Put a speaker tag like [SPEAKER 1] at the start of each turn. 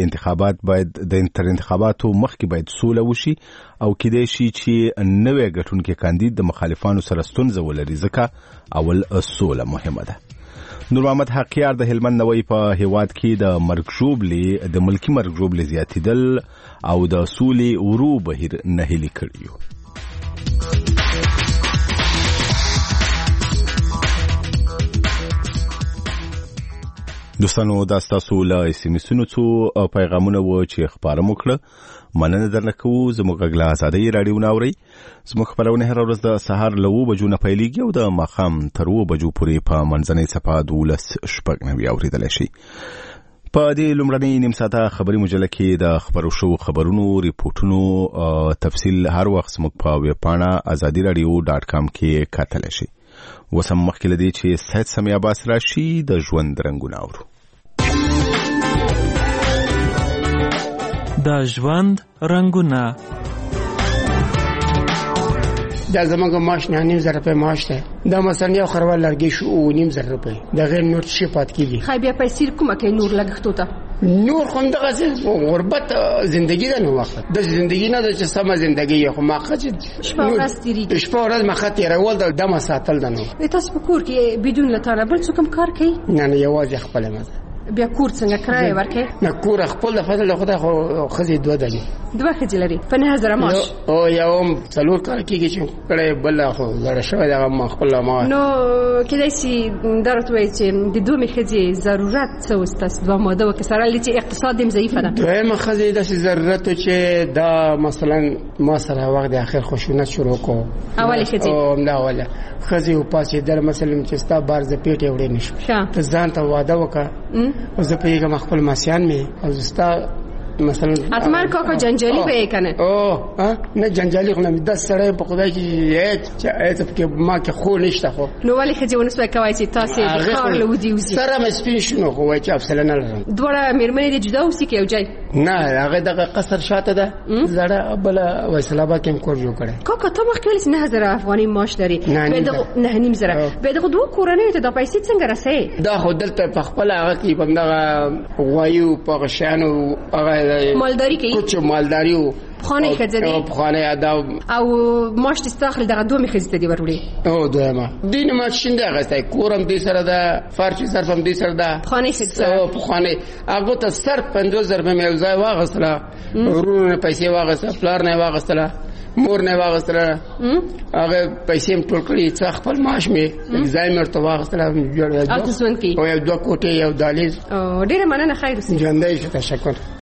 [SPEAKER 1] تر انتخاباتو مخکې باید سوله وشي او کېدای شي چې نوی ګټونکی کاندید د مخالفانو سره ستونزه ولري، ځکه اول سوله مهمه ده. نور محمد حقیار د هلمند نوی په هیواد کې د ملکی مرګ ژوبلې زیاتېدل او د سولې ورو بهیر نهیلي کړي. دوستانو دا ستاسو له SMS-ونو څو پیغامونه و چې خبره مو کړه. مننه درنه کوو. زموږ غږ له ازادۍ راډیو نه اورئ. زموږ خبرونه هره ورځ د سهار له 9 بجو نه پیلېږي او د ماښام تر 2 بجو پورې په منځنۍ صفحه 12:90 اورېدلی شئ. په دې لومړنۍ نیم ساعته خبري مجله کې د خبرو شو خبرونو ریپورتونو تفصیل هر وخت زموږ په ویب پاڼه azadiradio.com کې کتلی شئ. وسم مخکې لدی چې سید سمی عباس راشي د ژوند رنگونه اورو.
[SPEAKER 2] د ژوند رنگونه
[SPEAKER 3] دا زمونږ معاش 9,000 روپۍ معاش ده. دا مثلا یو خروال لرګي شو 9,000 روپۍ. دا غیر نور څه پات کیږي.
[SPEAKER 4] خای بیا پیسې کومه کې نور لګښتو ته
[SPEAKER 3] نور خوند غزه غربت زندگی ده. نو وخت د زندگی نه د سم زندگی خو ما خچ
[SPEAKER 4] شپه ورځ تیری
[SPEAKER 3] شپه ورځ ما خاطر اول د دمه ساتل ده. نو
[SPEAKER 4] تاسو په کور کې بدون لټانه بل څه کوم کار کوي؟
[SPEAKER 3] نه یوازې خپل مزه.
[SPEAKER 4] بیا کور څنګه کرای ورکه؟
[SPEAKER 3] نه کور خپل د فضل خدای خو خزي دوه دي.
[SPEAKER 4] دوه خځې لري په 9,000 معاش.
[SPEAKER 3] او یوم څلور کار کیږي چې کړه بل خو زړه شوی دا ما خپل ما.
[SPEAKER 4] نو کله چې درته وایي چې د دوه خځې ضرورت څه وستاس دوه ماده وکسره لې چې اقتصاد هم ضعیف ده.
[SPEAKER 3] دوه خځې د ضرورت چې دا مثلا ما سره وخت د اخر خشونت شروع کو
[SPEAKER 4] اوله خځې
[SPEAKER 3] او نه اوله خځې او پاسې در مثلا چې ستا بار ز پیټه وړې نشو ته ځان ته واده وکړه او زه په یوه خپل ماسیان می او زستا مثلا
[SPEAKER 4] اتمر کاکا جنجالی به کنه
[SPEAKER 3] نه جنجالی خو نه 10 سره په خدای کې چې ما کې خو نشته. خو
[SPEAKER 4] نو ولی خځې ونسوي کوي چې تاسو د کار لودي وزي
[SPEAKER 3] سره مې سپین شنو خو وای چې افسله نه لرم.
[SPEAKER 4] دوړه مېرمنې د جدا اوسې کې یو ځای
[SPEAKER 3] نه هغه دغه قصر شاته ده زړه بل وسلابه کې کور جوړ کړي.
[SPEAKER 4] کاکا ته مخکې ولې 9,000 افغاني معاش لري؟ به دغه 9,000 به دغه دوه کورنۍ ته د پیسې څنګه رسې؟
[SPEAKER 3] دا خو دلته په خپل هغه کې بندغه وایو په غشانو هغه
[SPEAKER 4] مالداری کوي
[SPEAKER 3] کوچ مالداری او
[SPEAKER 4] خانه خزدي
[SPEAKER 3] او خانه ادب
[SPEAKER 4] او ماش تستاخل دغه دوه مخزته دی ورولي
[SPEAKER 3] او دوما دین ما شینده غسته کورم دې سره ده فرچ صرفم دې سره ده
[SPEAKER 4] خانه خزته
[SPEAKER 3] او خانه هغه ته صرف 50,000 مې ځای واغسله ورونه پیسې واغسله پلار نه واغسله مور نه واغسله هغه پیسې ټول کړی څخ خپل معاش مې ځای مرته واغسله
[SPEAKER 4] او تاسو ونکي
[SPEAKER 3] او یو دوه کوټه یو دالیز
[SPEAKER 4] او ډیره مننه خیر اوسې
[SPEAKER 3] ژوندۍ شه تشکر.